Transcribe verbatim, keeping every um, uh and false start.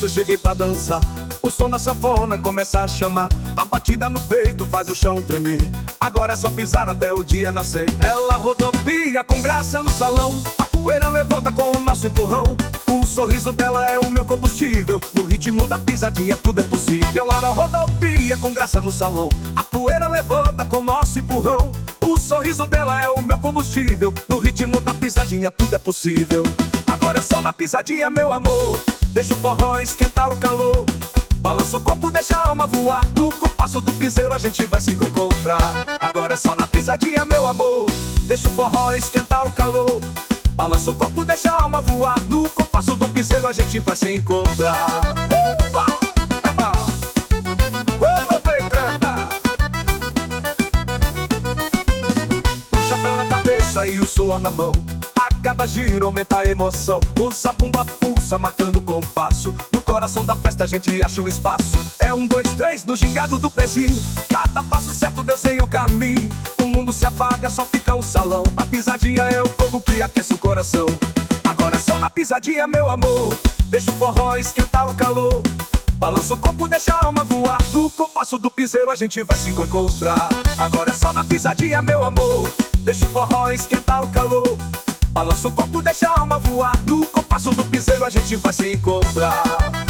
isso cheguei pra dançar. O som da sanfona começa a chamar, a batida no peito faz o chão tremer. Agora é só pisar até o dia nascer. Ela rodopia com graça no salão, a poeira levanta com o nosso empurrão. O sorriso dela é o meu combustível, no ritmo da pisadinha tudo é possível. Ela rodopia com graça no salão, a poeira levanta com o nosso empurrão. O sorriso dela é o meu combustível, no ritmo da pisadinha tudo é possível. Agora é só na pisadinha, meu amor, deixa o forró esquentar o calor. Balança o corpo, deixa a alma voar, no compasso do piseiro a gente vai se encontrar. Agora é só na pisadinha, meu amor, deixa o forró esquentar o calor. Balança o corpo, deixa a alma voar, no compasso do piseiro a gente vai se encontrar. Uba! Eba! Uba, vem cantar! O chapéu na cabeça e o suor na mão, a cada giro aumenta a emoção. O zabumba pulsa, marcando o compasso, no coração da festa a gente acha o espaço. É um, dois, três, no gingado do pezinho, cada passo certo Deus tem o caminho. O mundo se apaga, só fica o salão, a pisadinha é o fogo que aquece o coração. Agora é só na pisadinha, meu amor, deixa o forró esquentar o calor. Balança o corpo, deixa a alma voar, no compasso do piseiro a gente vai se encontrar. Agora é só na pisadinha, meu amor, deixa o forró esquentar o calor. Balança o corpo, deixa a alma voar, no compasso do piseiro a gente vai se encontrar.